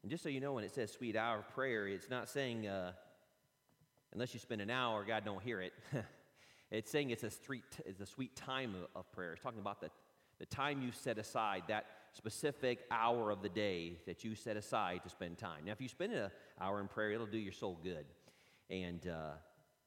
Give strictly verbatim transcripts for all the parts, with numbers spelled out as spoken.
And just so you know, when it says sweet hour of prayer, it's not saying uh, unless you spend an hour, God don't hear it. It's saying it's a, street, it's a sweet time of, of prayer. It's talking about the, the time you set aside, that specific hour of the day that you set aside to spend time. Now, if you spend an hour in prayer, it'll do your soul good. And uh,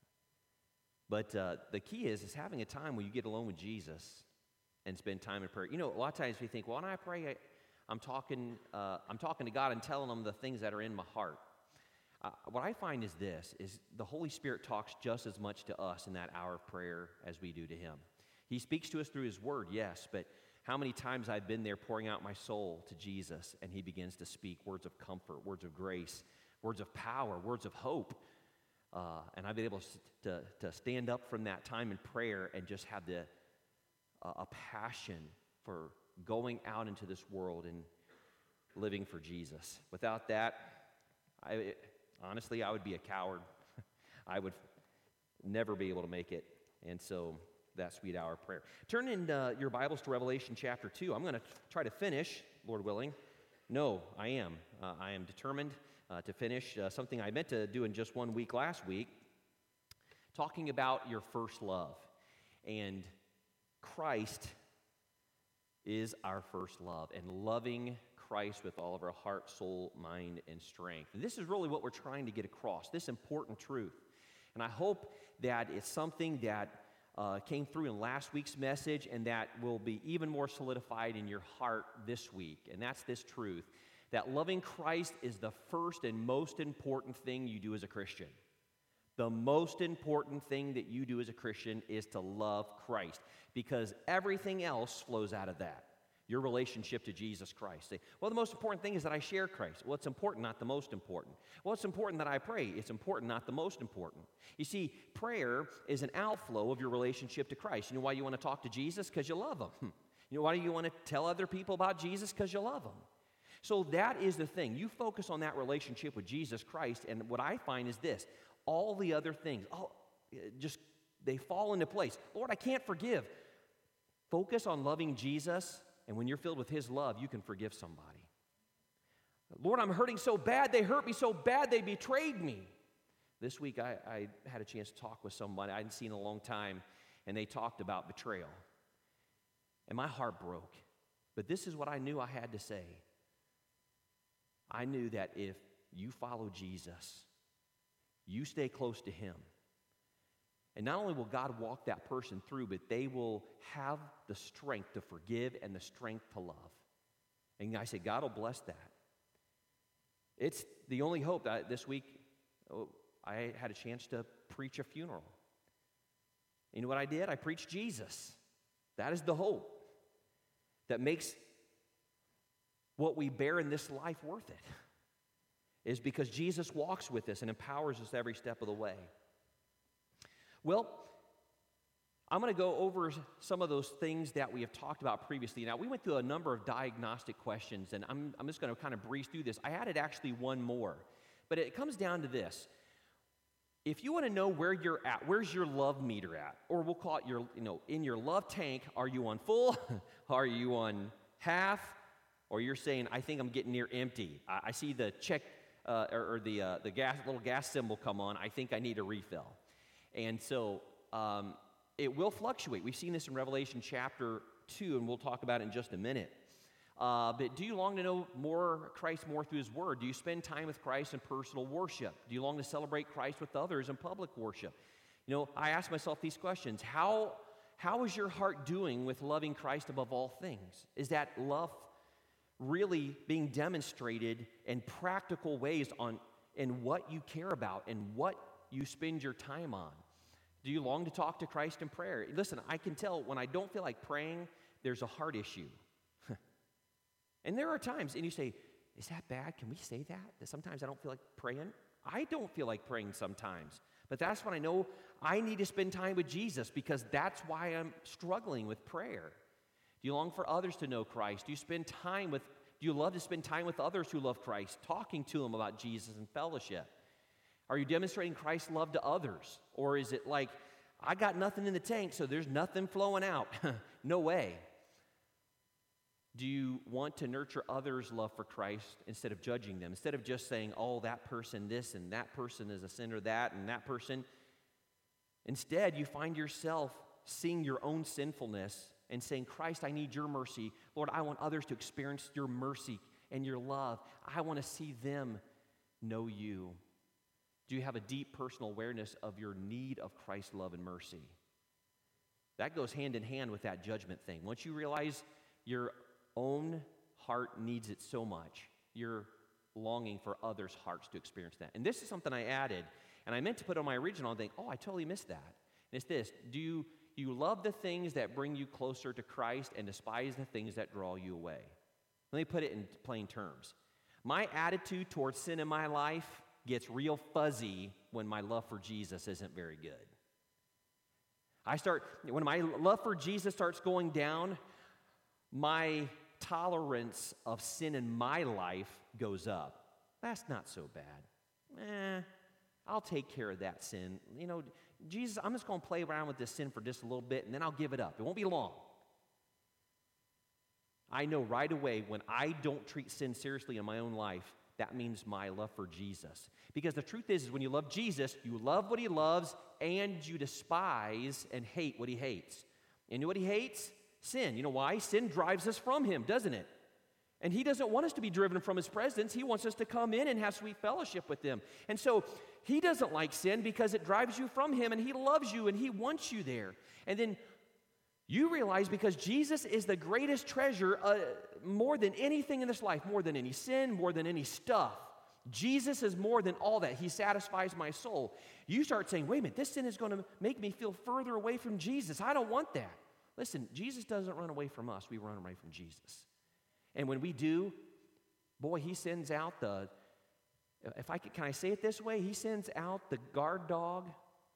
but uh, the key is is having a time where you get alone with Jesus and spend time in prayer. You know, a lot of times we think, well, when I pray, I, I'm talking, uh, I'm talking to God and telling Him the things that are in my heart. Uh, what I find is this, is the Holy Spirit talks just as much to us in that hour of prayer as we do to Him. He speaks to us through His Word, yes, but how many times I've been there pouring out my soul to Jesus, and He begins to speak words of comfort, words of grace, words of power, words of hope. Uh, and I've been able to, to stand up from that time in prayer and just have the, uh, a passion for going out into this world and living for Jesus. Without that, I, honestly, I would be a coward. I would never be able to make it. And so that sweet hour of prayer. Turn in uh, your Bibles to Revelation chapter two. I'm going to try to finish, Lord willing. No, I am. Uh, I am determined uh, to finish uh, something I meant to do in just one week last week, talking about your first love. And Christ is our first love, and loving Christ with all of our heart, soul, mind, and strength. And this is really what we're trying to get across, this important truth. And I hope that it's something that uh, came through in last week's message and that will be even more solidified in your heart this week. And that's this truth, that loving Christ is the first and most important thing you do as a Christian. The most important thing that you do as a Christian is to love Christ, because everything else flows out of that. Your relationship to Jesus Christ. Say, well, the most important thing is that I share Christ. Well, it's important, not the most important. Well, it's important that I pray. It's important, not the most important. You see, prayer is an outflow of your relationship to Christ. You know why you want to talk to Jesus? Because you love Him. You know why you want to tell other people about Jesus? Because you love Him. So that is the thing. You focus on that relationship with Jesus Christ, and what I find is this. All the other things, oh, just, they fall into place. Lord, I can't forgive. Focus on loving Jesus. And when you're filled with His love, you can forgive somebody. Lord, I'm hurting so bad. They hurt me so bad. They betrayed me. This week, I, I had a chance to talk with someone I hadn't seen in a long time, and they talked about betrayal. And my heart broke. But this is what I knew I had to say. I knew that if you follow Jesus, you stay close to Him, and not only will God walk that person through, but they will have the strength to forgive and the strength to love. And I say, God will bless that. It's the only hope. That this week, oh, I had a chance to preach a funeral. You know what I did? I preached Jesus. That is the hope that makes what we bear in this life worth it, is because Jesus walks with us and empowers us every step of the way. Well, I'm going to go over some of those things that we have talked about previously. Now, we went through a number of diagnostic questions, and I'm, I'm just going to kind of breeze through this. I added actually one more, but it comes down to this. If you want to know where you're at, where's your love meter at? Or we'll call it your, you know, in your love tank, are you on full? Are you on half? Or you're saying, I think I'm getting near empty. I, I see the check uh, or, or the, uh, the gas, little gas symbol come on. I think I need a refill. And so um, it will fluctuate. We've seen this in Revelation chapter two, and we'll talk about it in just a minute. Uh, but do you long to know more Christ more through His Word? Do you spend time with Christ in personal worship? Do you long to celebrate Christ with others in public worship? You know, I ask myself these questions. How, how is your heart doing with loving Christ above all things? Is that love really being demonstrated in practical ways on in what you care about and what you spend your time on? Do you long to talk to Christ in prayer? Listen, I can tell when I don't feel like praying, there's a heart issue. And there are times, and you say, is that bad? Can we say that? That sometimes I don't feel like praying? I don't feel like praying sometimes. But that's when I know I need to spend time with Jesus, because that's why I'm struggling with prayer. Do you long for others to know Christ? Do you spend time with, do you love to spend time with others who love Christ, talking to them about Jesus and fellowship? Are you demonstrating Christ's love to others? Or is it like, I got nothing in the tank, so there's nothing flowing out? No way. Do you want to nurture others' love for Christ instead of judging them? Instead of just saying, oh, that person this and that person is a sinner, that and that person. Instead, you find yourself seeing your own sinfulness and saying, Christ, I need your mercy. Lord, I want others to experience your mercy and your love. I want to see them know you. Do you have a deep personal awareness of your need of Christ's love and mercy? That goes hand in hand with that judgment thing. Once you realize your own heart needs it so much, you're longing for others' hearts to experience that. And this is something I added, and I meant to put on my original and think, oh, I totally missed that. And it's this: do you, you love the things that bring you closer to Christ and despise the things that draw you away? Let me put it in plain terms. My attitude towards sin in my life gets real fuzzy when my love for Jesus isn't very good. I start, when my love for Jesus starts going down, my tolerance of sin in my life goes up. That's not so bad. Eh, I'll take care of that sin. You know, Jesus, I'm just going to play around with this sin for just a little bit, and then I'll give it up. It won't be long. I know right away when I don't treat sin seriously in my own life, that means my love for Jesus. Because the truth is, is when you love Jesus, you love what he loves, and you despise and hate what he hates. And you know what he hates? Sin. You know why? Sin drives us from him, doesn't it? And he doesn't want us to be driven from his presence. He wants us to come in and have sweet fellowship with him. And so he doesn't like sin because it drives you from him, and he loves you, and he wants you there. And then you realize, because Jesus is the greatest treasure, uh, more than anything in this life, more than any sin, more than any stuff. Jesus is more than all that. He satisfies my soul. You start saying, wait a minute, this sin is going to make me feel further away from Jesus. I don't want that. Listen, Jesus doesn't run away from us. We run away from Jesus. And when we do, boy, he sends out the, if I can, can I say it this way? He sends out the guard dog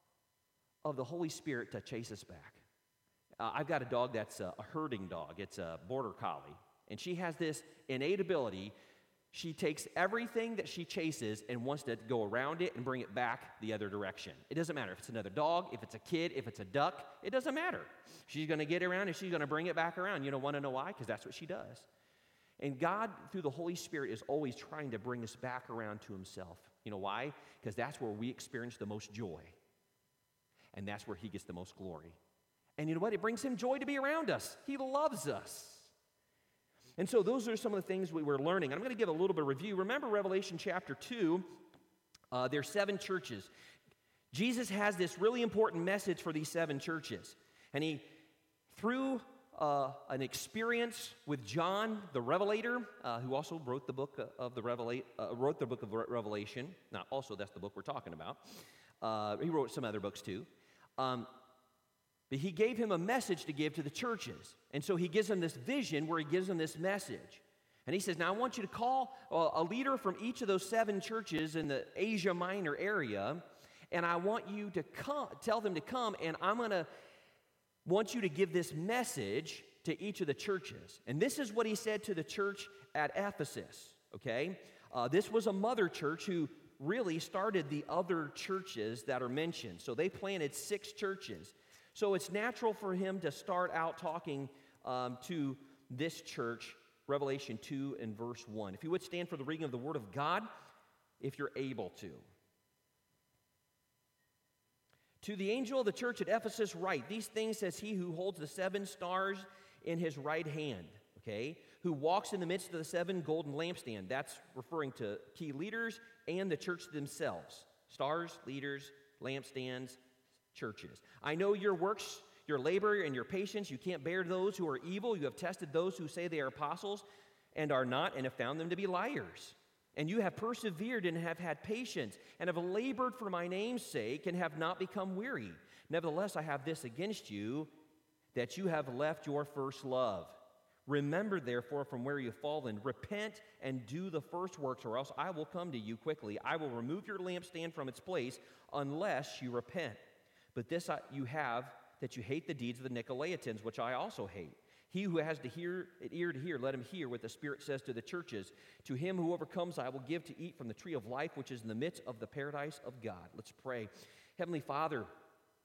of the Holy Spirit to chase us back. Uh, I've got a dog that's a, a herding dog. It's a border collie. And she has this innate ability. She takes everything that she chases and wants to go around it and bring it back the other direction. It doesn't matter if it's another dog, if it's a kid, if it's a duck. It doesn't matter. She's going to get around and she's going to bring it back around. You don't want to know why? Because that's what she does. And God, through the Holy Spirit, is always trying to bring us back around to himself. You know why? Because that's where we experience the most joy. And that's where he gets the most glory. And you know what? It brings him joy to be around us. He loves us. And so those are some of the things we were learning. I'm going to give a little bit of review. Remember Revelation chapter two, uh, there's seven churches. Jesus has this really important message for these seven churches. And he, through uh, an experience with John, the Revelator, uh, who also wrote the book of the Revela- uh, wrote the book of Revelation. Now, also, that's the book we're talking about. Uh, he wrote some other books too. Um, But he gave him a message to give to the churches. And so he gives them this vision where he gives them this message. And he says, now I want you to call a leader from each of those seven churches in the Asia Minor area, and I want you to come, tell them to come, and I'm going to want you to give this message to each of the churches. And this is what he said to the church at Ephesus, okay? Uh, this was a mother church who really started the other churches that are mentioned. So they planted six churches. So it's natural for him to start out talking um, to this church, Revelation two and verse one. If you would stand for the reading of the Word of God, if you're able to. To the angel of the church at Ephesus write, these things says he who holds the seven stars in his right hand, okay, who walks in the midst of the seven golden lampstands. That's referring to key leaders and the church themselves. Stars, leaders, lampstands, churches. I know your works, your labor, and your patience. You can't bear those who are evil. You have tested those who say they are apostles and are not, and have found them to be liars. And you have persevered and have had patience, and have labored for my name's sake, and have not become weary. Nevertheless, I have this against you, that you have left your first love. Remember, therefore, from where you have fallen, repent and do the first works, or else I will come to you quickly. I will remove your lampstand from its place, unless you repent. But this you have, that you hate the deeds of the Nicolaitans, which I also hate. He who has to hear, an ear to hear, let him hear what the Spirit says to the churches. To him who overcomes, I will give to eat from the tree of life, which is in the midst of the paradise of God. Let's pray. Heavenly Father,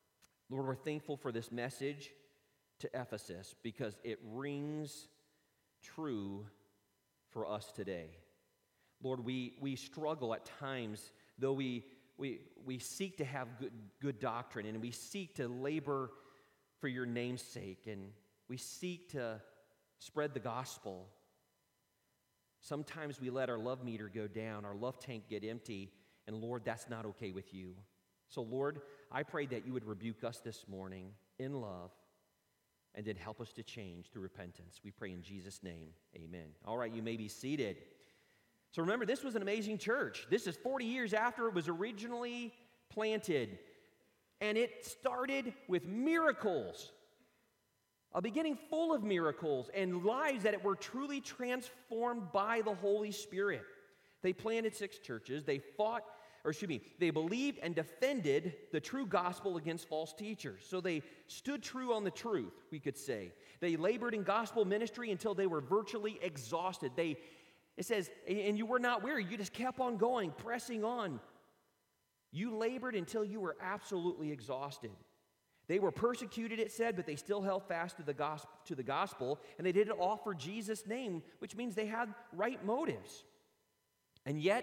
Lord, we're thankful for this message to Ephesus, because it rings true for us today. Lord, we, we struggle at times, though we, we, we seek to have good, good doctrine, and we seek to labor for your name's sake, and we seek to spread the gospel. Sometimes we let our love meter go down, our love tank get empty, and Lord, that's not okay with you. So Lord, I pray that you would rebuke us this morning in love, and then help us to change through repentance. We pray in Jesus' name, amen. All right, you may be seated. So remember, this was an amazing church. This is forty years after it was originally planted, and it started with miracles. A beginning full of miracles and lives that were truly transformed by the Holy Spirit. They planted six churches. They fought, or excuse me, they believed and defended the true gospel against false teachers. So they stood true on the truth, we could say. They labored in gospel ministry until they were virtually exhausted. They, it says, and you were not weary. You just kept on going, pressing on. You labored until you were absolutely exhausted. They were persecuted, it said, but they still held fast to the gospel, to the gospel, and they did it all for Jesus' name, which means they had right motives. And yet,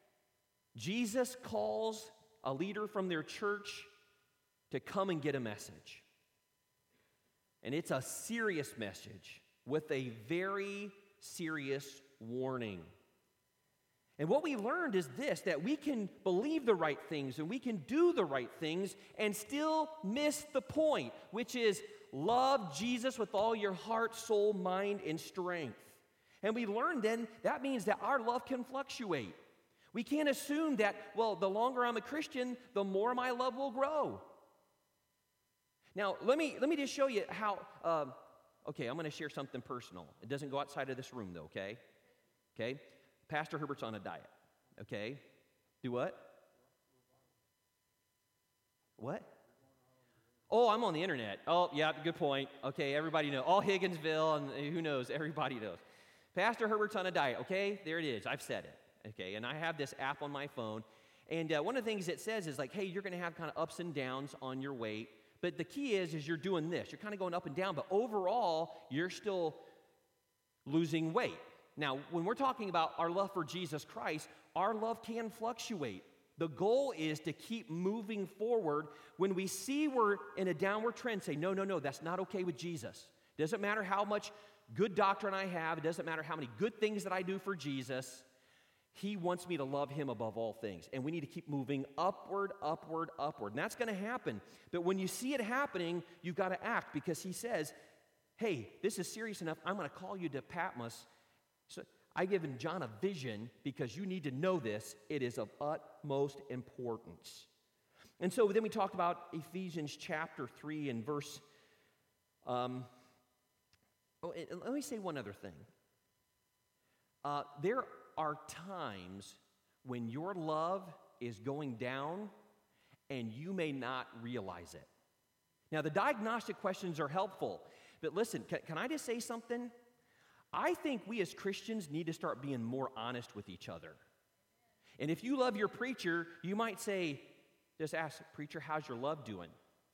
Jesus calls a leader from their church to come and get a message. And it's a serious message with a very serious warning. And what we learned is this, that we can believe the right things and we can do the right things and still miss the point, which is love Jesus with all your heart, soul, mind, and strength. And we learned then that means that our love can fluctuate. We can't assume that, well, the longer I'm a Christian, the more my love will grow. Now, let me, let me just show you how, um, okay, I'm going to share something personal. It doesn't go outside of this room, though, okay? Okay? Pastor Herbert's on a diet, okay? Do what? What? Oh, I'm on the internet. Oh, yeah, good point. Okay, everybody knows. All Higginsville, and who knows, everybody knows. Pastor Herbert's on a diet, okay? There it is. I've said it, okay? And I have this app on my phone, and uh, one of the things it says is like, hey, you're going to have kind of ups and downs on your weight, but the key is, is you're doing this. You're kind of going up and down, but overall, you're still losing weight. Now, when we're talking about our love for Jesus Christ, our love can fluctuate. The goal is to keep moving forward. When we see we're in a downward trend, say, no, no, no, that's not okay with Jesus. It doesn't matter how much good doctrine I have. It doesn't matter how many good things that I do for Jesus. He wants me to love him above all things. And we need to keep moving upward, upward, upward. And that's going to happen. But when you see it happening, you've got to act, because he says, hey, this is serious enough. I'm going to call you to Patmos. So I've given John a vision because you need to know this. It is of utmost importance. And so then we talked about Ephesians chapter three and verse, um, oh, and let me say one other thing. Uh, there are times when your love is going down and you may not realize it. Now, the diagnostic questions are helpful, but listen, can, can I just say something? I think we as Christians need to start being more honest with each other. And if you love your preacher, you might say, just ask, preacher, how's your love doing?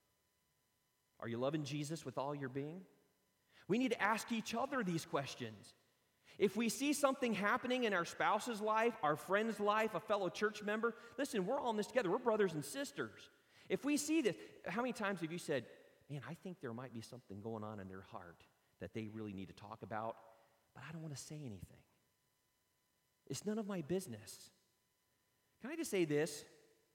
Are you loving Jesus with all your being? We need to ask each other these questions. If we see something happening in our spouse's life, our friend's life, a fellow church member, listen, we're all in this together. We're brothers and sisters. If we see this, how many times have you said, man, I think there might be something going on in their heart that they really need to talk about, but I don't want to say anything. It's none of my business. Can I just say this?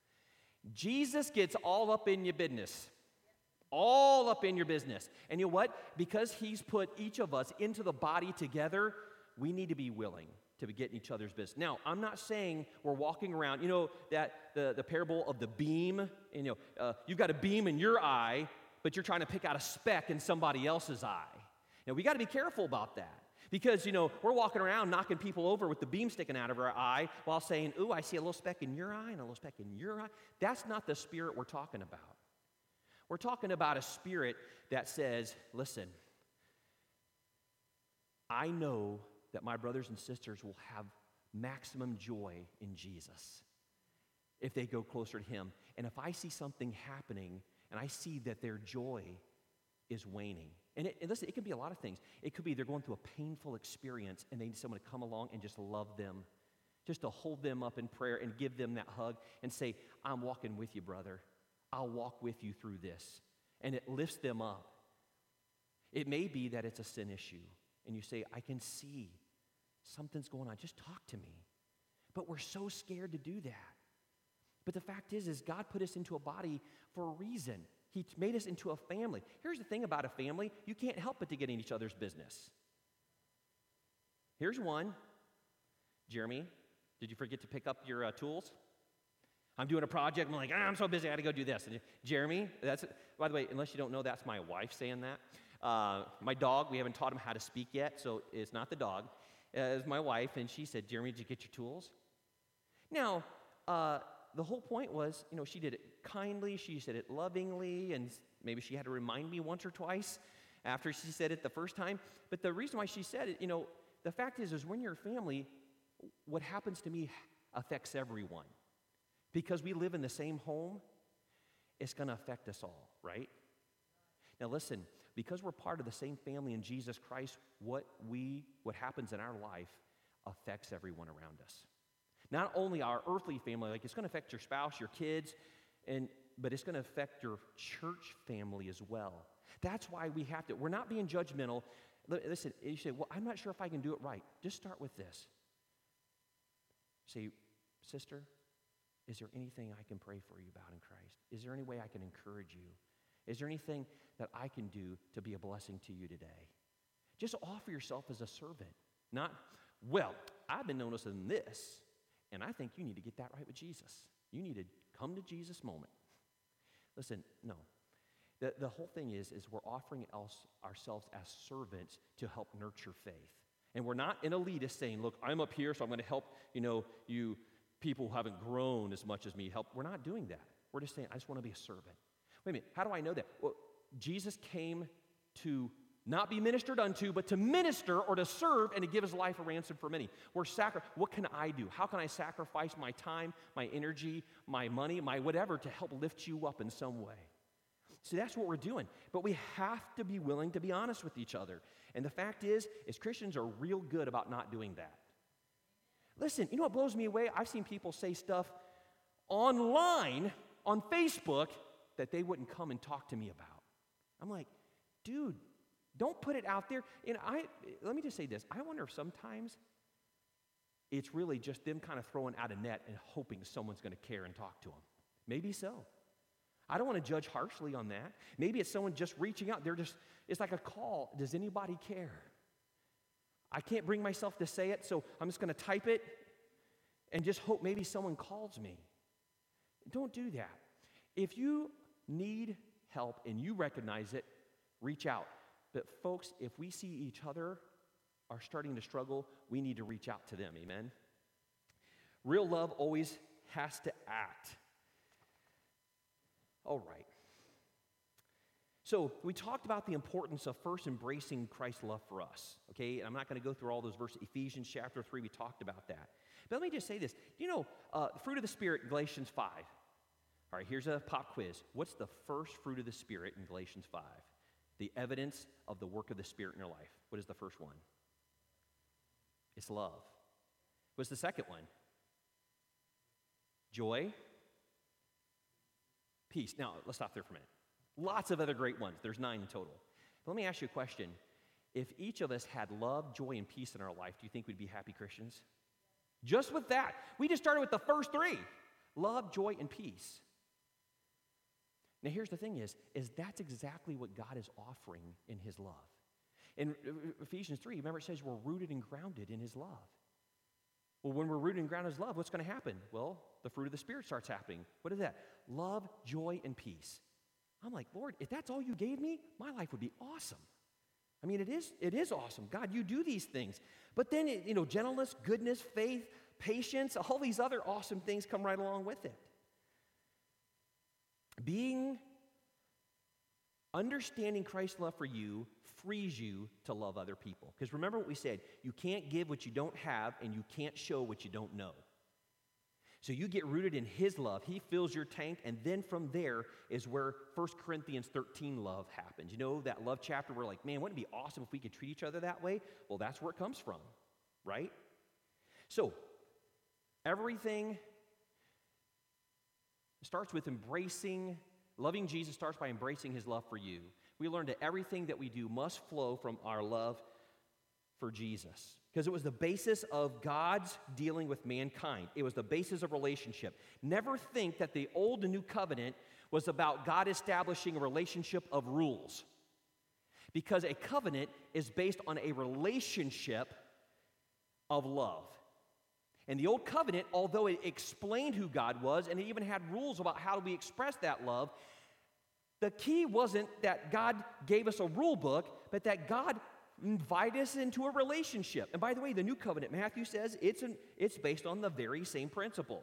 Jesus gets all up in your business. All up in your business. And you know what? Because he's put each of us into the body together, we need to be willing to get in each other's business. Now, I'm not saying we're walking around, you know, that the, the parable of the beam, and, you know, uh, you've got a beam in your eye, but you're trying to pick out a speck in somebody else's eye. Now, we got to be careful about that. Because, you know, we're walking around knocking people over with the beam sticking out of our eye while saying, ooh, I see a little speck in your eye and a little speck in your eye. That's not the spirit we're talking about. We're talking about a spirit that says, listen, I know that my brothers and sisters will have maximum joy in Jesus if they go closer to him. And if I see something happening and I see that their joy is waning, And, it, and listen, it can be a lot of things. It could be they're going through a painful experience and they need someone to come along and just love them, just to hold them up in prayer and give them that hug and say, I'm walking with you, brother. I'll walk with you through this. And it lifts them up. It may be that it's a sin issue, and you say, I can see something's going on. Just talk to me. But we're so scared to do that. But the fact is, is God put us into a body for a reason. He made us into a family. Here's the thing about a family. You can't help but to get in each other's business. Here's one. Jeremy, did you forget to pick up your uh, tools? I'm doing a project. I'm like, ah, I'm so busy. I got to go do this. And Jeremy, that's, by the way, unless you don't know, that's my wife saying that. Uh, my dog, we haven't taught him how to speak yet, so it's not the dog. Uh, it's my wife, and she said, Jeremy, did you get your tools? Now, uh, the whole point was, you know, she did it kindly, she said it lovingly, and maybe she had to remind me once or twice after she said it the first time. But the reason why she said it, you know, the fact is, is when you're a family, what happens to me affects everyone. Because we live in the same home, it's going to affect us all, right? Now listen, because we're part of the same family in Jesus Christ, what we, what happens in our life affects everyone around us. Not only our earthly family, like it's going to affect your spouse, your kids, and but it's going to affect your church family as well. That's why we have to, we're not being judgmental. Listen, you say, well, I'm not sure if I can do it right. Just start with this. Say, sister, is there anything I can pray for you about in Christ? Is there any way I can encourage you? Is there anything that I can do to be a blessing to you today? Just offer yourself as a servant. Not, well, I've been noticing this, and I think you need to get that right with Jesus. You need to come to Jesus moment. Listen, no. The, the whole thing is, is we're offering else, ourselves as servants to help nurture faith. And we're not an elitist saying, look, I'm up here, so I'm going to help, you know, you people who haven't grown as much as me help. We're not doing that. We're just saying, I just want to be a servant. Wait a minute, how do I know that? Well, Jesus came to not be ministered unto, but to minister or to serve and to give his life a ransom for many. We're sacri- what can I do? How can I sacrifice my time, my energy, my money, my whatever to help lift you up in some way? See, that's what we're doing. But we have to be willing to be honest with each other. And the fact is, is Christians are real good about not doing that. Listen, you know what blows me away? I've seen people say stuff online, on Facebook, that they wouldn't come and talk to me about. I'm like, dude, don't put it out there. And I, let me just say this. I wonder if sometimes it's really just them kind of throwing out a net and hoping someone's going to care and talk to them. Maybe so. I don't want to judge harshly on that. Maybe it's someone just reaching out. They're just, it's like a call. Does anybody care? I can't bring myself to say it, so I'm just going to type it and just hope maybe someone calls me. Don't do that. If you need help and you recognize it, reach out. But folks, if we see each other are starting to struggle, we need to reach out to them, amen? Real love always has to act. All right. So we talked about the importance of first embracing Christ's love for us, okay? And I'm not going to go through all those verses. Ephesians chapter three, we talked about that. But let me just say this. You know, uh, fruit of the Spirit, Galatians five. All right, here's a pop quiz. What's the first fruit of the Spirit in Galatians five? The evidence of the work of the Spirit in your life. What is the first one? It's love. What's the second one? Joy. Peace. Now, let's stop there for a minute. Lots of other great ones. There's nine in total. But let me ask you a question. If each of us had love, joy, and peace in our life, do you think we'd be happy Christians? Just with that. We just started with the first three. Love, joy, and peace. Now, here's the thing is, is that's exactly what God is offering in his love. In Ephesians three, remember it says we're rooted and grounded in his love. Well, when we're rooted and grounded in his love, what's going to happen? Well, the fruit of the Spirit starts happening. What is that? Love, joy, and peace. I'm like, Lord, if that's all you gave me, my life would be awesome. I mean, it is, it is awesome. God, you do these things. But then, you know, gentleness, goodness, faith, patience, all these other awesome things come right along with it. Being, understanding Christ's love for you frees you to love other people. Because remember what we said, you can't give what you don't have and you can't show what you don't know. So you get rooted in his love. He fills your tank, and then from there is where First Corinthians thirteen love happens. You know, that love chapter where like, man, wouldn't it be awesome if we could treat each other that way? Well, that's where it comes from, right? So everything starts with embracing, loving Jesus starts by embracing his love for you. We learned that everything that we do must flow from our love for Jesus. Because it was the basis of God's dealing with mankind. It was the basis of relationship. Never think that the old and new covenant was about God establishing a relationship of rules. Because a covenant is based on a relationship of love. And the old covenant, although it explained who God was, and it even had rules about how we express that love, the key wasn't that God gave us a rule book, but that God invite us into a relationship. And by the way, the new covenant, Matthew says, it's, an, it's based on the very same principle.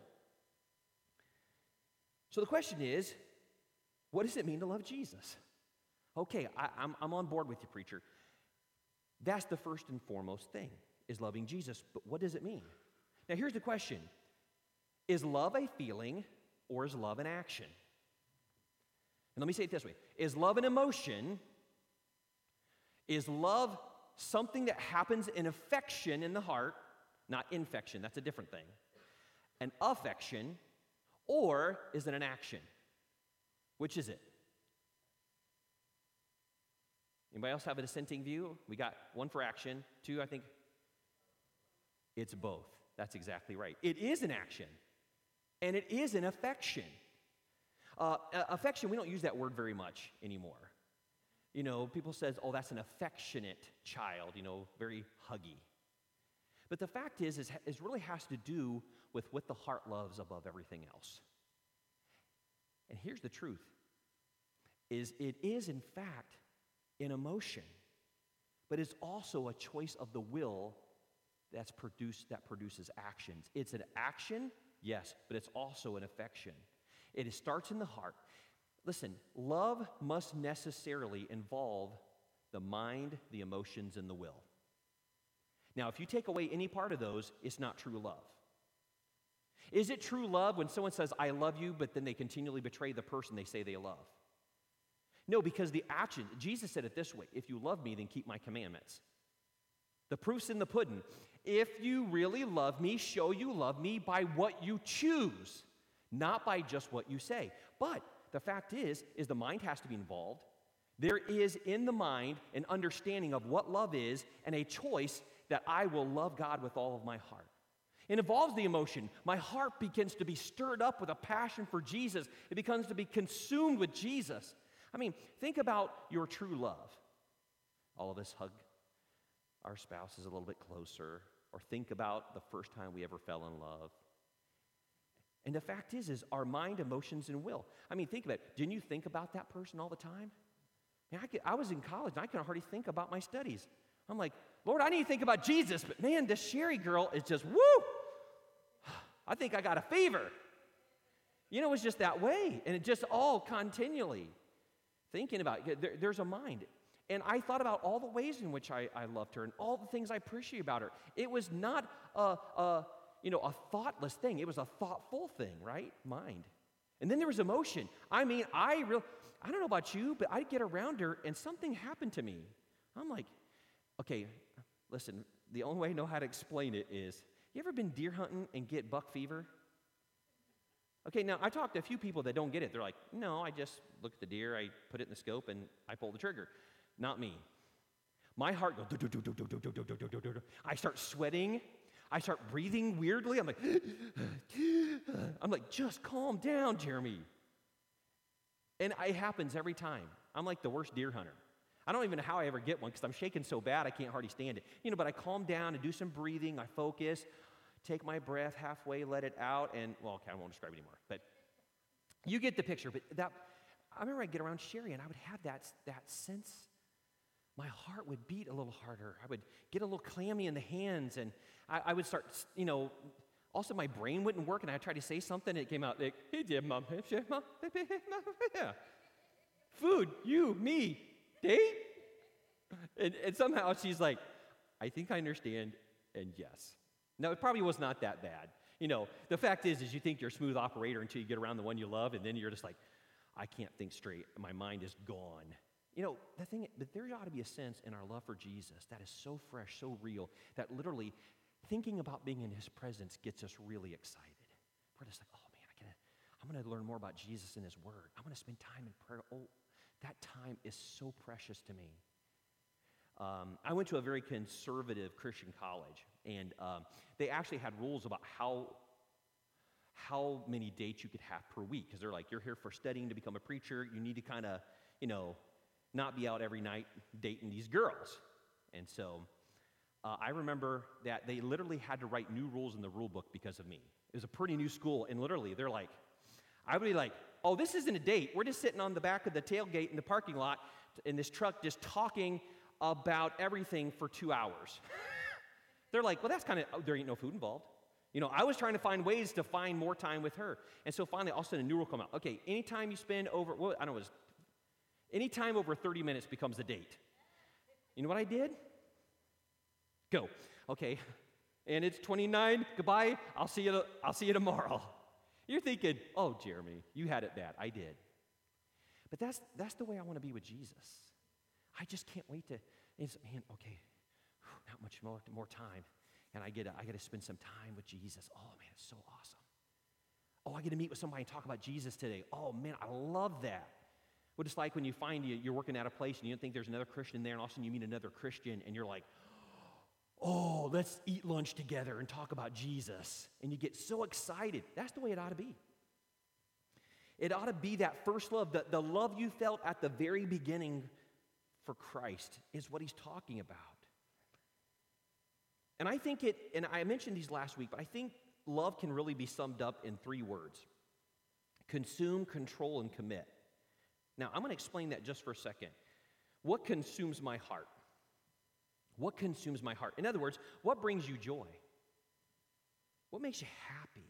So the question is, what does it mean to love Jesus? Okay, I, I'm, I'm on board with you, preacher. That's the first and foremost thing, is loving Jesus. But what does it mean? Now here's the question. Is love a feeling or is love an action? And let me say it this way. Is love an emotion? Is love something that happens in affection in the heart, not infection, that's a different thing, an affection, or is it an action? Which is it? Anybody else have a dissenting view? We got one for action, two, I think it's both. That's exactly right. It is an action, and it is an affection. Uh, affection, we don't use that word very much anymore. You know, people says, oh, that's an affectionate child, you know, very huggy. But the fact is, is, is really has to do with what the heart loves above everything else. And here's the truth, is it is, in fact, an emotion, but it's also a choice of the will that's produced, that produces actions. It's an action, yes, but it's also an affection. It starts in the heart. Listen, love must necessarily involve the mind, the emotions, and the will. Now, if you take away any part of those, it's not true love. Is it true love when someone says, I love you, but then they continually betray the person they say they love? No, because the action, Jesus said it this way, if you love me, then keep my commandments. The proof's in the pudding. If you really love me, show you love me by what you choose, not by just what you say. But the fact is, is the mind has to be involved. There is in the mind an understanding of what love is and a choice that I will love God with all of my heart. It involves the emotion. My heart begins to be stirred up with a passion for Jesus. It becomes to be consumed with Jesus. I mean, think about your true love. All of us hug our spouses a little bit closer, or think about the first time we ever fell in love. And the fact is, is our mind, emotions, and will. I mean, think about it. Didn't you think about that person all the time? Man, I, could, I was in college, and I could hardly think about my studies. I'm like, Lord, I need to think about Jesus, but man, this Sherry girl is just, woo! I think I got a fever. You know, it's just that way, and it just all continually thinking about it. There, there's a mind. And I thought about all the ways in which I, I loved her and all the things I appreciate about her. It was not a, a you know, a thoughtless thing. It was a thoughtful thing, right? Mind. And then there was emotion. I mean, I real I don't know about you, but I'd get around her and something happened to me. I'm like, okay, listen, the only way I know how to explain it is, you ever been deer hunting and get buck fever? Okay, now I talked to a few people that don't get it. They're like, no, I just look at the deer, I put it in the scope, and I pull the trigger. Not me. My heart goes, do, do, do, do, do, do, do, do, do, do, do. I start sweating. I start breathing weirdly. I'm like, I'm like, just calm down, Jeremy. And it happens every time. I'm like the worst deer hunter. I don't even know how I ever get one because I'm shaking so bad I can't hardly stand it. You know, but I calm down and do some breathing. I focus, take my breath halfway, let it out, and, well, okay, I won't describe it anymore. But you get the picture. But that, I remember I'd get around Sherry and I would have that, that sense. My heart would beat a little harder. I would get a little clammy in the hands, and I, I would start, you know, also my brain wouldn't work, and I'd try to say something, and it came out like, hey, dear mom, yeah. Food, you, me, date? And, and somehow she's like, I think I understand, and yes. Now, it probably was not that bad. You know, the fact is, is you think you're a smooth operator until you get around the one you love, and then you're just like, I can't think straight. My mind is gone. You know, the thing, but there ought to be a sense in our love for Jesus that is so fresh, so real, that literally thinking about being in his presence gets us really excited. We're just like, oh man, I gotta, I'm going to learn more about Jesus and his word. I'm going to spend time in prayer. Oh, that time is so precious to me. Um, I went to a very conservative Christian college, and um, they actually had rules about how how many dates you could have per week, because they're like, you're here for studying to become a preacher. You need to kind of, you know, not be out every night dating these girls. And so uh, I remember that they literally had to write new rules in the rule book because of me. It was a pretty new school, and literally they're like, I would be like, oh, this isn't a date. We're just sitting on the back of the tailgate in the parking lot in this truck just talking about everything for two hours. They're like, well, that's kind of, oh, there ain't no food involved. You know, I was trying to find ways to find more time with her. And so finally, all of a sudden, a new rule come out. Okay, anytime you spend over, well, I don't know, it was, anytime over thirty minutes becomes a date. You know what I did? Go. Okay, and it's twenty-nine, goodbye, I'll see you, I'll see you tomorrow. You're thinking, oh, Jeremy, you had it bad. I did. But that's, that's the way I want to be with Jesus. I just can't wait to, it's, man, okay, whew, not much more, more time. And I get, I get to spend some time with Jesus. Oh, man, it's so awesome. Oh, I get to meet with somebody and talk about Jesus today. Oh, man, I love that. What it's like when you find you, you're working at a place and you don't think there's another Christian there, and all of a sudden you meet another Christian, and you're like, oh, let's eat lunch together and talk about Jesus. And you get so excited. That's the way it ought to be. It ought to be that first love, the, the love you felt at the very beginning for Christ is what he's talking about. And I think it, and I mentioned these last week, but I think love can really be summed up in three words: consume, control, and commit. Now, I'm going to explain that just for a second. What consumes my heart? What consumes my heart? In other words, what brings you joy? What makes you happy?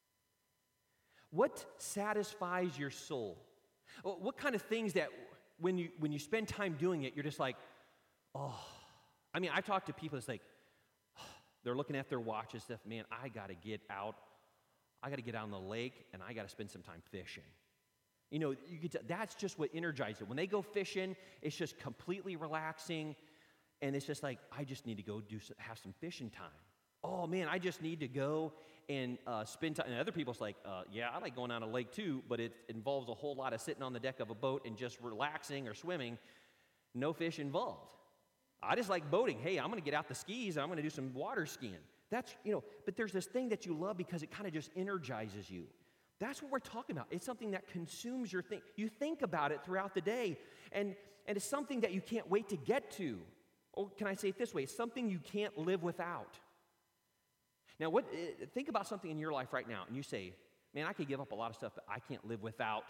What satisfies your soul? What kind of things that when you when you spend time doing it, you're just like, oh. I mean, I've talked to people, it's like, oh, they're looking at their watch and stuff, man, I got to get out. I got to get out on the lake, and I got to spend some time fishing. You know, you get to, that's just what energizes it. When they go fishing, it's just completely relaxing, and it's just like, I just need to go do have some fishing time. Oh, man, I just need to go and uh, spend time. And other people's like, uh, yeah, I like going on a lake too, but it involves a whole lot of sitting on the deck of a boat and just relaxing or swimming. No fish involved. I just like boating. Hey, I'm going to get out the skis. I'm going to do some water skiing. That's, you know, but there's this thing that you love because it kind of just energizes you. That's what we're talking about. It's something that consumes your think. You think about it throughout the day, and, and it's something that you can't wait to get to. Or can I say it this way? It's something you can't live without. Now, what? Think about something in your life right now, and you say, man, I could give up a lot of stuff, but I can't live without.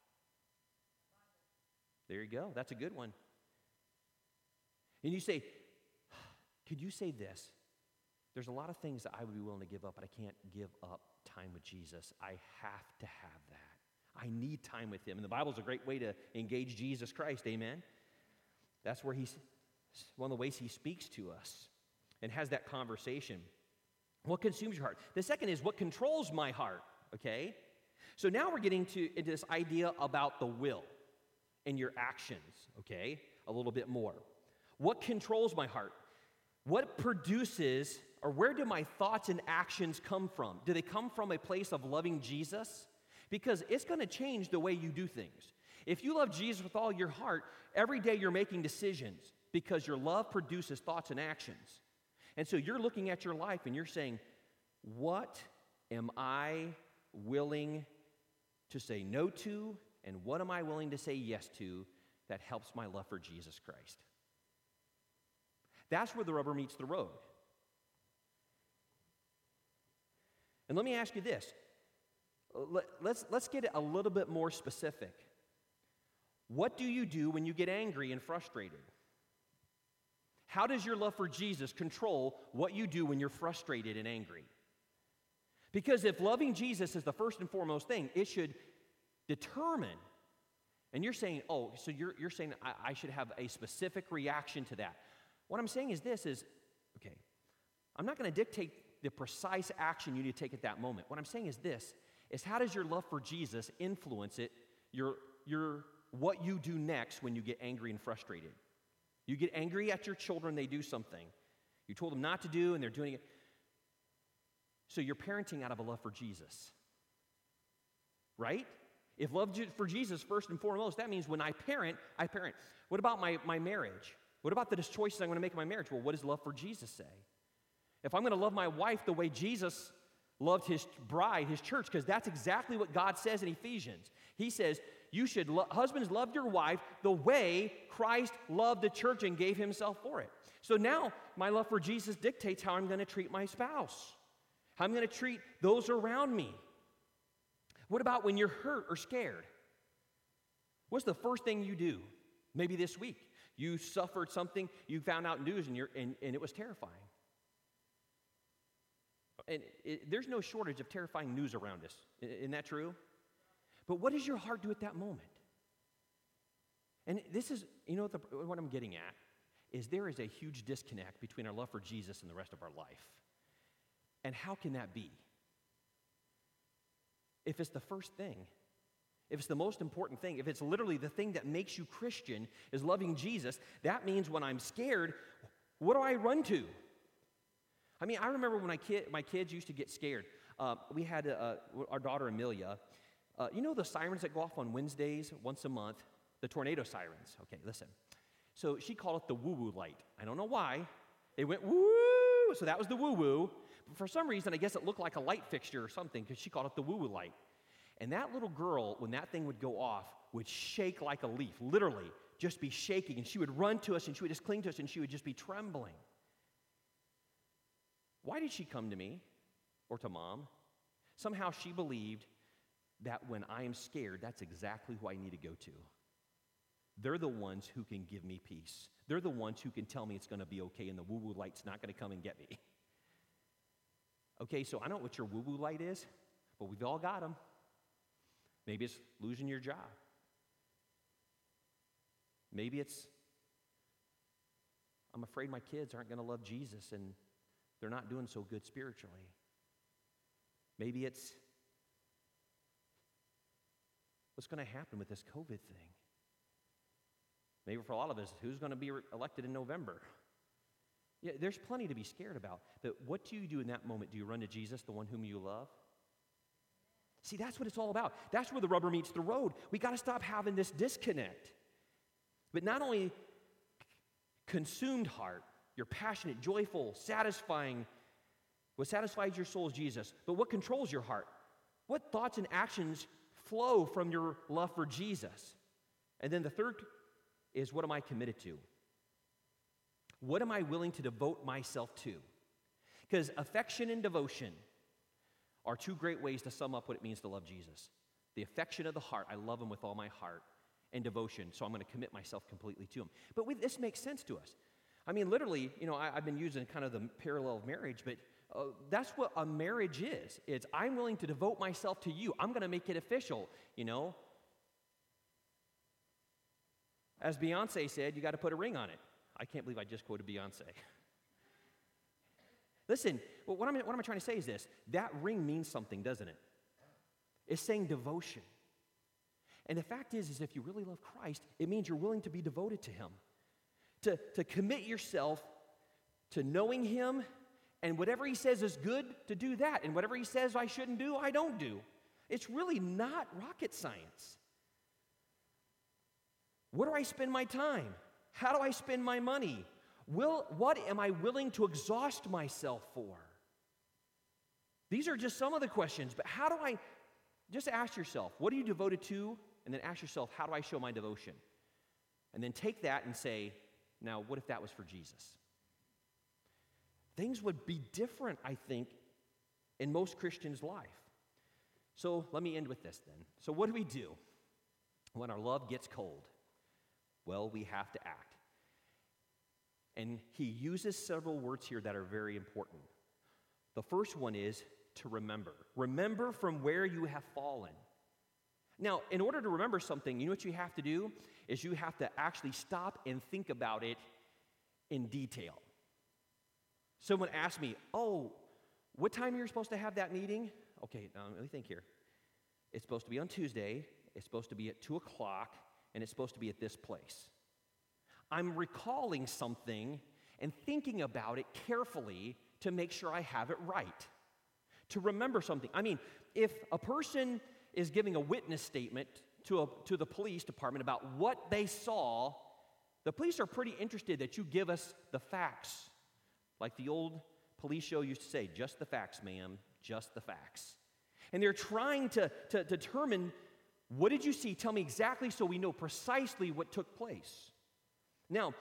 There you go. That's a good one. And you say, could you say this? There's a lot of things that I would be willing to give up, but I can't give up time with Jesus. I have to have that. I need time with him. And the Bible's a great way to engage Jesus Christ, amen? That's where he's, one of the ways he speaks to us and has that conversation. What consumes your heart? The second is what controls my heart, okay? So now we're getting to into this idea about the will and your actions, okay? A little bit more. What controls my heart? What produces, or where do my thoughts and actions come from? Do they come from a place of loving Jesus? Because it's going to change the way you do things. If you love Jesus with all your heart, every day you're making decisions because your love produces thoughts and actions. And so you're looking at your life and you're saying, what am I willing to say no to, and what am I willing to say yes to that helps my love for Jesus Christ? That's where the rubber meets the road. And let me ask you this. Let's, let's get a little bit more specific. What do you do when you get angry and frustrated? How does your love for Jesus control what you do when you're frustrated and angry? Because if loving Jesus is the first and foremost thing, it should determine, and you're saying, oh, so you're, you're saying I, I should have a specific reaction to that. What I'm saying is this is, okay, I'm not going to dictate the precise action you need to take at that moment. What I'm saying is this, is how does your love for Jesus influence it, your, your, what you do next when you get angry and frustrated? You get angry at your children, they do something. You told them not to do, and they're doing it. So you're parenting out of a love for Jesus, right? If love for Jesus first and foremost, that means when I parent, I parent. What about my, my marriage? What about the choices I'm going to make in my marriage? Well, what does love for Jesus say? If I'm going to love my wife the way Jesus loved his bride, his church, because that's exactly what God says in Ephesians. He says, you should, lo- husbands, love your wife the way Christ loved the church and gave himself for it. So now my love for Jesus dictates how I'm going to treat my spouse, how I'm going to treat those around me. What about when you're hurt or scared? What's the first thing you do? Maybe this week, you suffered something, you found out news, and, you're, and, and it was terrifying. And it, there's no shortage of terrifying news around us. Isn't that true? But what does your heart do at that moment? And this is, you know, what, the, what I'm getting at is there is a huge disconnect between our love for Jesus and the rest of our life. And how can that be? If it's the first thing, if it's the most important thing, if it's literally the thing that makes you Christian is loving Jesus, that means when I'm scared, what do I run to? I mean, I remember when I kid, my kids used to get scared. Uh, we had uh, our daughter Amelia. Uh, you know the sirens that go off on Wednesdays once a month? The tornado sirens. Okay, listen. So she called it the woo-woo light. I don't know why. It went woo, so that was the woo-woo. But for some reason, I guess it looked like a light fixture or something because she called it the woo-woo light. And that little girl, when that thing would go off, would shake like a leaf, literally just be shaking. And she would run to us and she would just cling to us and she would just be trembling. Why did she come to me or to Mom? Somehow she believed that when I am scared, that's exactly who I need to go to. They're the ones who can give me peace. They're the ones who can tell me it's going to be okay and the woo-woo light's not going to come and get me. Okay, so I don't know what your woo-woo light is, but we've all got them. Maybe it's losing your job. Maybe it's, I'm afraid my kids aren't going to love Jesus and they're not doing so good spiritually. Maybe it's, what's going to happen with this COVID thing? Maybe for a lot of us, who's going to be re- elected in November? Yeah, there's plenty to be scared about. But what do you do in that moment? Do you run to Jesus, the one whom you love? See, that's what it's all about. That's where the rubber meets the road. We got to stop having this disconnect. But not only consumed heart, your passionate, joyful, satisfying, what satisfies your soul is Jesus. But what controls your heart? What thoughts and actions flow from your love for Jesus? And then the third is, what am I committed to? What am I willing to devote myself to? Because affection and devotion are two great ways to sum up what it means to love Jesus. The affection of the heart, I love him with all my heart, and devotion, so I'm going to commit myself completely to him. But we, this makes sense to us. I mean, literally, you know, I, I've been using kind of the parallel of marriage, but uh, that's what a marriage is. It's I'm willing to devote myself to you. I'm going to make it official, you know. As Beyonce said, you got to put a ring on it. I can't believe I just quoted Beyonce. Listen, well, what, I'm, what am I trying to say is this. That ring means something, doesn't it? It's saying devotion. And the fact is, is if you really love Christ, it means you're willing to be devoted to him. To, to commit yourself to knowing him, and whatever he says is good, to do that. And whatever he says I shouldn't do, I don't do. It's really not rocket science. Where do I spend my time? How do I spend my money? Will, what am I willing to exhaust myself for? These are just some of the questions, but how do I, just ask yourself, what are you devoted to? And then ask yourself, how do I show my devotion? And then take that and say, now, what if that was for Jesus? Things would be different, I think, in most Christians' life. So let me end with this then. So what do we do when our love gets cold? Well, we have to act. And he uses several words here that are very important. The first one is to remember. Remember from where you have fallen. Now, in order to remember something, you know what you have to do? Is you have to actually stop and think about it in detail. Someone asked me, oh, What time you're supposed to have that meeting? Okay, now let me think here. It's supposed to be on Tuesday. It's supposed to be at two o'clock, and it's supposed to be at this place. I'm recalling something and thinking about it carefully to make sure I have it right, to remember something. I mean, if a person is giving a witness statement to, a, to the police department about what they saw, the police are pretty interested that you give us the facts. Like the old police show used to say, just the facts, ma'am, just the facts. And they're trying to, to, to determine, what did you see? Tell me exactly so we know precisely what took place. Now,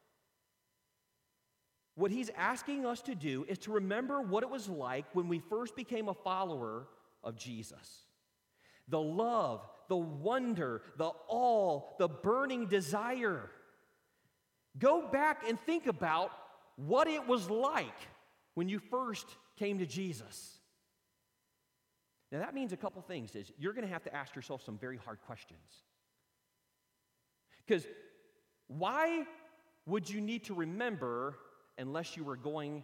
what he's asking us to do is to remember what it was like when we first became a follower of Jesus. The love, the wonder, the awe, the burning desire. Go back and think about what it was like when you first came to Jesus. Now that means a couple things. Is you're going to have to ask yourself some very hard questions. Because why would you need to remember unless you were going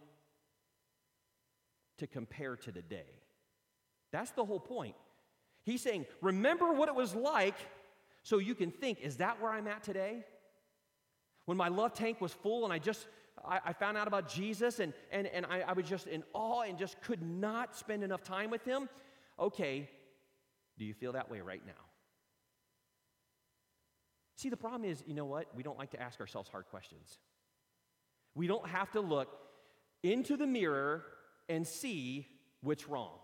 to compare to today? That's the whole point. He's saying, remember what it was like so you can think, is that where I'm at today? When my love tank was full and I just, I, I found out about Jesus and, and, and I, I was just in awe and just could not spend enough time with him. Okay, do you feel that way right now? See, the problem is, you know what? We don't like to ask ourselves hard questions. We don't have to look into the mirror and see what's wrong.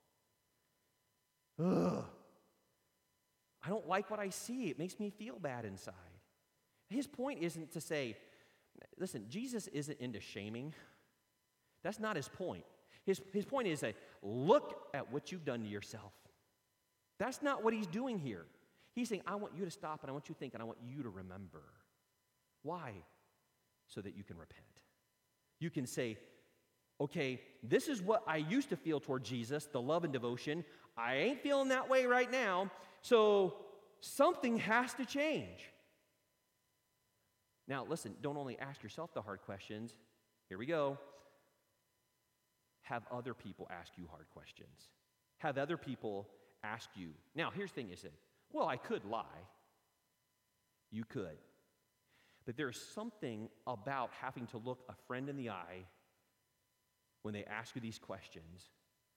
Ugh. I don't like what I see. It makes me feel bad inside. His point isn't to say, listen, Jesus isn't into shaming. That's not his point. His, his point is to look at what you've done to yourself. That's not what he's doing here. He's saying, I want you to stop and I want you to think and I want you to remember. Why? So that you can repent. You can say, okay, this is what I used to feel toward Jesus, the love and devotion. I ain't feeling that way right now, so something has to change. Now, listen, don't only ask yourself the hard questions. Here we go. Have other people ask you hard questions. Have other people ask you. Now, here's the thing you say, well, I could lie. You could. But there's something about having to look a friend in the eye when they ask you these questions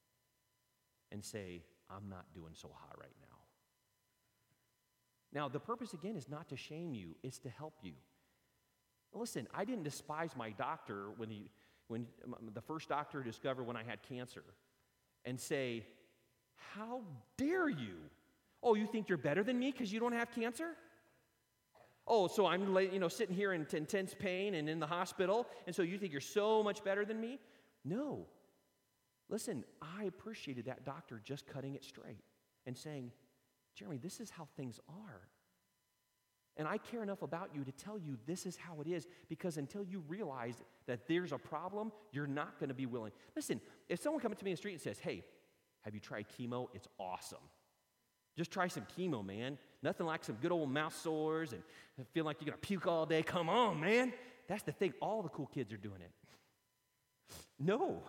and say, I'm not doing so hot right now. Now, the purpose, again, is not to shame you. It's to help you. Listen, I didn't despise my doctor when he, when the first doctor discovered when I had cancer and say, how dare you? Oh, you think you're better than me because you don't have cancer? Oh, so I'm you know, sitting here in intense pain and in the hospital, and so you think you're so much better than me? No. Listen, I appreciated that doctor just cutting it straight and saying, Jeremy, this is how things are. And I care enough about you to tell you this is how it is, because until you realize that there's a problem, you're not going to be willing. Listen, if someone comes to me in the street and says, hey, have you tried chemo? It's awesome. Just try some chemo, man. Nothing like some good old mouth sores and feel like you're going to puke all day. Come on, man. That's the thing. All the cool kids are doing it. No.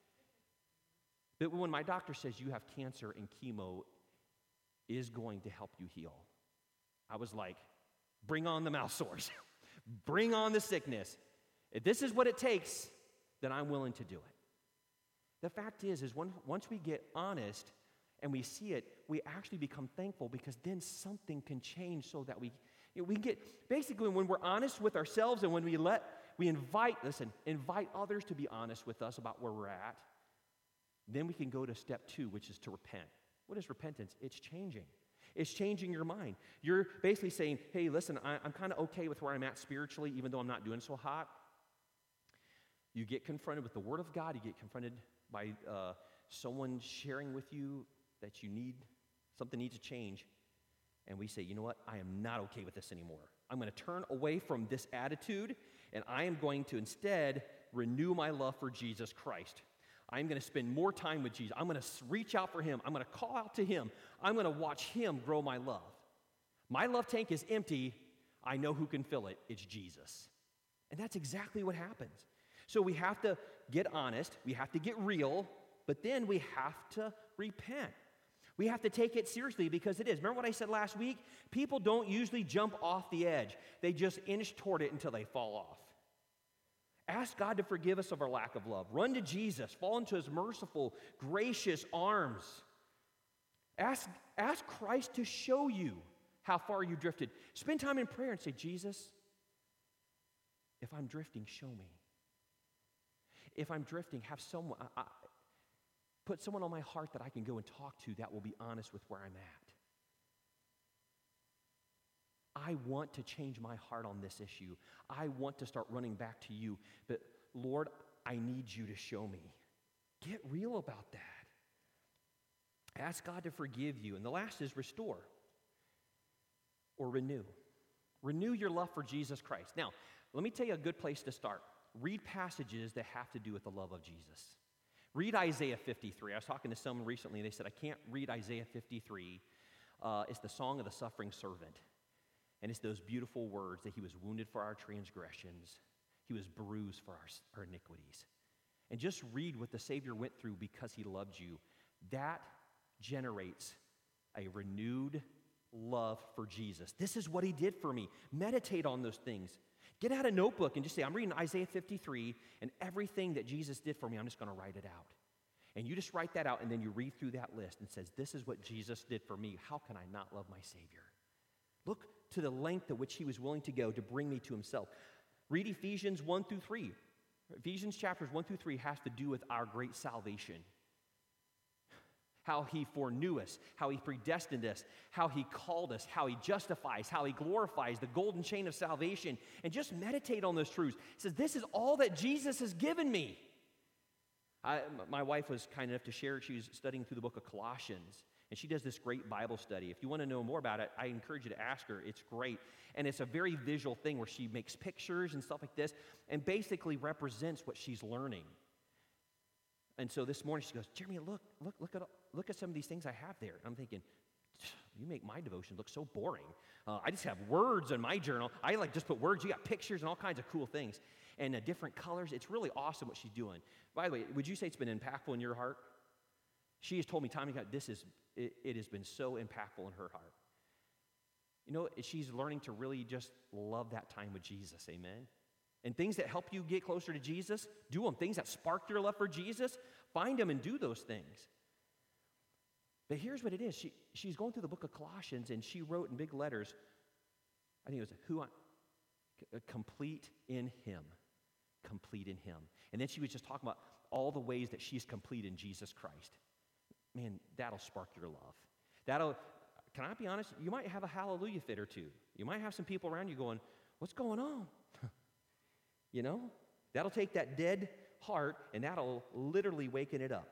But when my doctor says you have cancer and chemo is going to help you heal, I was like, bring on the mouth sores. Bring on the sickness. If this is what it takes, then I'm willing to do it. The fact is, is when, once we get honest and we see it, we actually become thankful, because then something can change so that we, you know, we get, basically when we're honest with ourselves and when we let, we invite, listen, invite others to be honest with us about where we're at, then we can go to step two, which is to repent. What is repentance? It's changing. It's changing your mind. You're basically saying, hey, listen, I, I'm kind of okay with where I'm at spiritually, even though I'm not doing so hot. You get confronted with the Word of God. You get confronted by uh, someone sharing with you that you need, something needs to change. And we say, you know what? I am not okay with this anymore. I'm going to turn away from this attitude, and I am going to instead renew my love for Jesus Christ. I'm going to spend more time with Jesus. I'm going to reach out for him. I'm going to call out to him. I'm going to watch him grow my love. My love tank is empty. I know who can fill it. It's Jesus. And that's exactly what happens. So we have to get honest. We have to get real. but then we have to repent. We have to take it seriously because it is. Remember what I said last week? People don't usually jump off the edge. They just inch toward it until they fall off. Ask God to forgive us of our lack of love. Run to Jesus. Fall into his merciful, gracious arms. Ask, ask Christ to show you how far you drifted. Spend time in prayer and say, Jesus, if I'm drifting, show me. If I'm drifting, have someone, I, I, put someone on my heart that I can go and talk to that will be honest with where I'm at. I want to change my heart on this issue. I want to start running back to you. But Lord, I need you to show me. Get real about that. Ask God to forgive you. And the last is restore or renew. Renew your love for Jesus Christ. Now, let me tell you a good place to start. Read passages that have to do with the love of Jesus. Read Isaiah fifty-three. I was talking to someone recently, and they said, I can't read Isaiah fifty-three. Uh, it's the song of the suffering servant. And it's those beautiful words that he was wounded for our transgressions. He was bruised for our, our iniquities. And just read what the Savior went through because he loved you. That generates a renewed love for Jesus. This is what he did for me. Meditate on those things. Get out a notebook and just say, I'm reading Isaiah fifty-three, and everything that Jesus did for me, I'm just going to write it out. And you just write that out, and then you read through that list and says, this is what Jesus did for me. How can I not love my Savior? Look to the length at which he was willing to go to bring me to himself. Read Ephesians one through three. Ephesians chapters one through three has to do with our great salvation. How he foreknew us, how he predestined us, how he called us, how he justifies, how he glorifies, the golden chain of salvation. And just meditate on those truths. He says, this is all that Jesus has given me. I, my wife was kind enough to share, she was studying through the book of Colossians. And she does this great Bible study. If you want to know more about it, I encourage you to ask her. It's great. And it's a very visual thing where she makes pictures and stuff like this and basically represents what she's learning. And so this morning she goes, Jeremy, look, look, look at, look at some of these things I have there. And I'm thinking, you make my devotion look so boring. Uh, I just have words in my journal. I like just put words. You got pictures and all kinds of cool things and uh, different colors. It's really awesome what she's doing. By the way, would you say it's been impactful in your heart? She has told me time and time, this is, it, it has been so impactful in her heart. You know, she's learning to really just love that time with Jesus, amen? And things that help you get closer to Jesus, do them. Things that spark your love for Jesus, find them and do those things. But here's what it is. She, she's going through the book of Colossians, and she wrote in big letters, I think it was, who I, complete in him. Complete in him. And then she was just talking about all the ways that she's complete in Jesus Christ. Man, that'll spark your love. That'll, can I be honest? You might have a hallelujah fit or two. You might have some people around you going, what's going on? You know? That'll take that dead heart and that'll literally waken it up.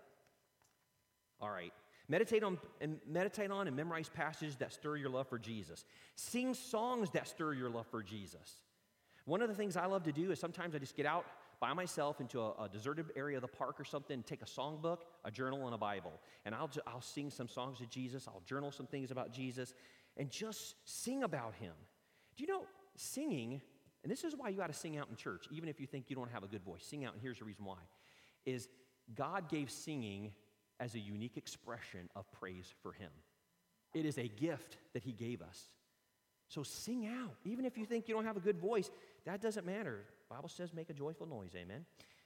All right. Meditate on and meditate on and memorize passages that stir your love for Jesus. Sing songs that stir your love for Jesus. One of the things I love to do is sometimes I just get out by myself into a, a deserted area of the park or something and take a songbook, a journal, and a Bible. And I'll, ju- I'll sing some songs of Jesus. I'll journal some things about Jesus and just sing about him. Do you know, singing, and this is why you got to sing out in church, even if you think you don't have a good voice. Sing out, and here's the reason why, is God gave singing as a unique expression of praise for him. It is a gift that he gave us. So sing out. Even if you think you don't have a good voice, that doesn't matter. The Bible says make a joyful noise, amen?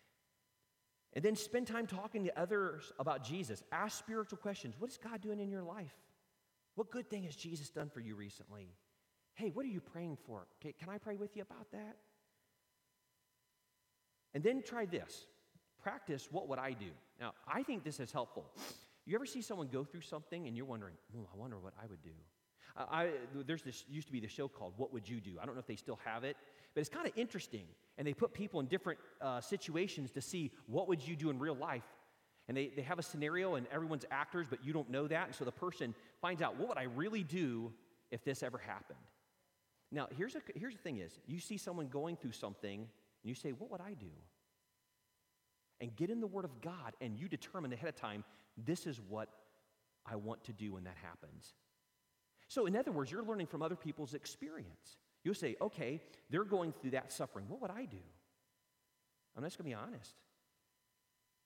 And then spend time talking to others about Jesus. Ask spiritual questions. What is God doing in your life? What good thing has Jesus done for you recently? Hey, what are you praying for? Okay, can I pray with you about that? And then try this. Practice, what would I do? Now, I think this is helpful. You ever see someone go through something and you're wondering, oh, I wonder what I would do. Uh, I, there's this, used to be the show called What Would You Do? I don't know if they still have it, but it's kind of interesting. And they put people in different uh, situations to see what would you do in real life. And they, they have a scenario and everyone's actors, but you don't know that. And so the person finds out, what would I really do if this ever happened? Now, here's, a, here's the thing is, you see someone going through something and you say, what would I do? And get in the Word of God and you determine ahead of time, this is what I want to do when that happens. So in other words, you're learning from other people's experience. You'll say, okay, they're going through that suffering. What would I do? I'm just going to be honest.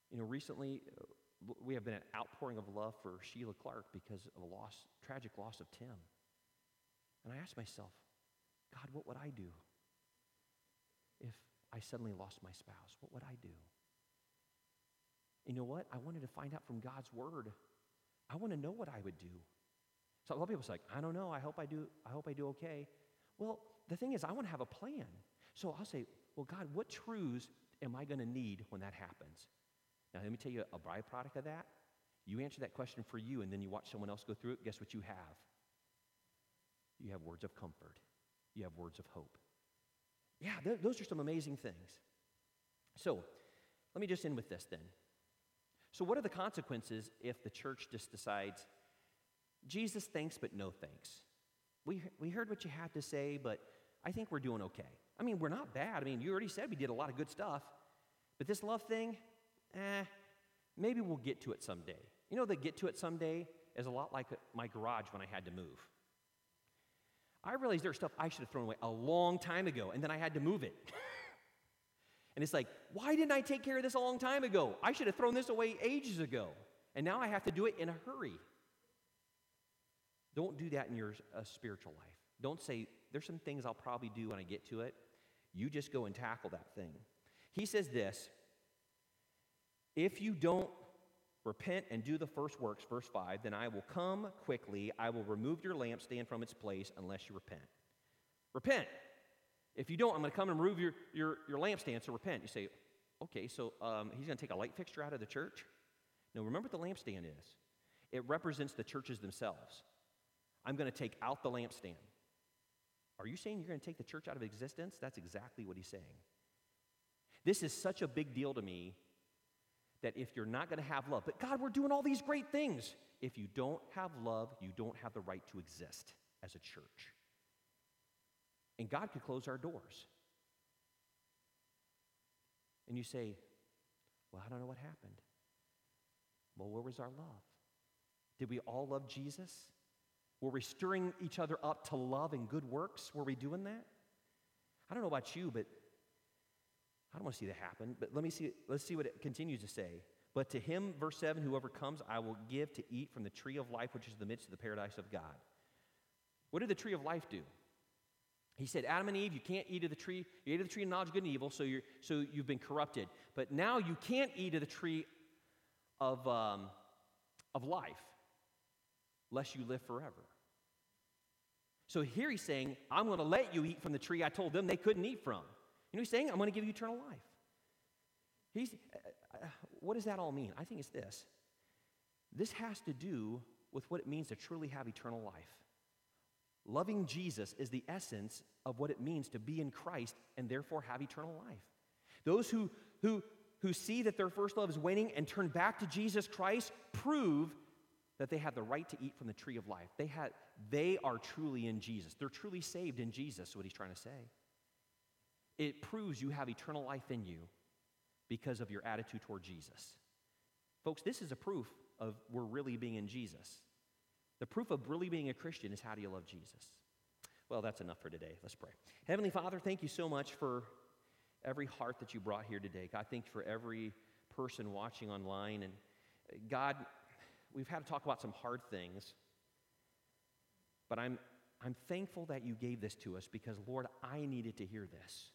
You know, recently uh, we have been an outpouring of love for Sheila Clark because of a loss, tragic loss of Tim. And I asked myself, God, what would I do if I suddenly lost my spouse? What would I do? You know what? I wanted to find out from God's word. I want to know what I would do. So a lot of people say, like, I don't know. I hope I do. I hope I do okay. Well, the thing is, I want to have a plan. So I'll say, well, God, what truths am I going to need when that happens? Now, let me tell you a byproduct of that. You answer that question for you, and then you watch someone else go through it. Guess what you have? You have words of comfort. You have words of hope. Yeah, th- those are some amazing things. So let me just end with this then. So what are the consequences if the church just decides, Jesus, thanks, but no thanks? We, we heard what you had to say, but I think we're doing okay. I mean, we're not bad. I mean, you already said we did a lot of good stuff. But this love thing, eh, maybe we'll get to it someday. You know, the get to it someday is a lot like my garage when I had to move. I realized there's stuff I should have thrown away a long time ago, and then I had to move it. And it's like, why didn't I take care of this a long time ago? I should have thrown this away ages ago. And now I have to do it in a hurry. Don't do that in your uh, spiritual life. Don't say, there's some things I'll probably do when I get to it. You just go and tackle that thing. He says this, if you don't repent and do the first works, verse five, then I will come quickly. I will remove your lampstand from its place unless you repent. Repent. If you don't, I'm going to come and remove your, your, your lampstand, so repent. You say, okay, so um, he's going to take a light fixture out of the church? No, remember what the lampstand is. It represents the churches themselves. I'm going to take out the lampstand. Are you saying you're going to take the church out of existence? That's exactly what he's saying. This is such a big deal to me that if you're not going to have love, but God, we're doing all these great things. If you don't have love, you don't have the right to exist as a church. And God could close our doors. And you say, well, I don't know what happened. Well, where was our love? Did we all love Jesus? Were we stirring each other up to love and good works? Were we doing that? I don't know about you, but I don't want to see that happen. But let me see, let's see what it continues to say. But to him, verse seven, whoever comes, I will give to eat from the tree of life, which is in the midst of the paradise of God. What did the tree of life do? He said, Adam and Eve, you can't eat of the tree. You ate of the tree of knowledge of good and evil, so, you're, so you've been corrupted. But now you can't eat of the tree of, um, of life, lest you live forever. So here he's saying, I'm going to let you eat from the tree I told them they couldn't eat from. You know he's saying? I'm going to give you eternal life. He's, uh, uh, what does that all mean? I think it's this. This has to do with what it means to truly have eternal life. Loving Jesus is the essence of what it means to be in Christ and therefore have eternal life. Those who, who, who see that their first love is waning and turn back to Jesus Christ prove that they have the right to eat from the tree of life. They, have, they are truly in Jesus. They're truly saved in Jesus, is what he's trying to say. It proves you have eternal life in you because of your attitude toward Jesus. Folks, this is a proof of we're really being in Jesus. The proof of really being a Christian is how do you love Jesus? Well, that's enough for today. Let's pray. Heavenly Father, thank you so much for every heart that you brought here today. God, thank you for every person watching online. And God, we've had to talk about some hard things, but I'm, I'm thankful that you gave this to us because, Lord, I needed to hear this.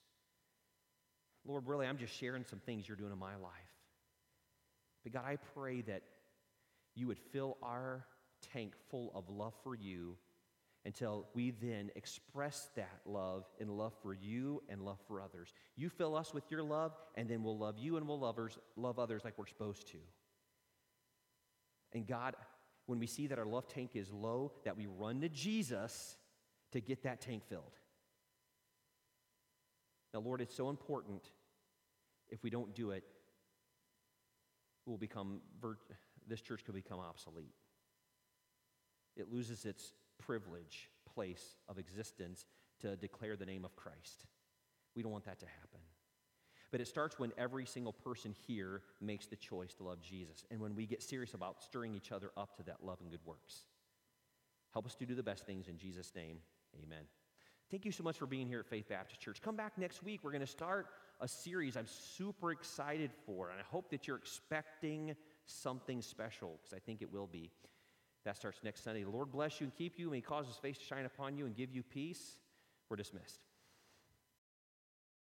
Lord, really, I'm just sharing some things you're doing in my life. But God, I pray that you would fill our tank full of love for you until we then express that love in love for you and love for others. You fill us with your love, and then we'll love you and we'll love others, love others like we're supposed to. And God, when we see that our love tank is low, that we run to Jesus to get that tank filled. Now, Lord, it's so important. If we don't do it, we'll become, this church could become obsolete. It loses its privilege, place of existence to declare the name of Christ. We don't want that to happen. But it starts when every single person here makes the choice to love Jesus and when we get serious about stirring each other up to that love and good works. Help us to do the best things in Jesus' name. Amen. Thank you so much for being here at Faith Baptist Church. Come back next week. We're going to start a series I'm super excited for, and I hope that you're expecting something special, because I think it will be. That starts next Sunday. The Lord bless you and keep you. May He cause His face to shine upon you and give you peace. We're dismissed.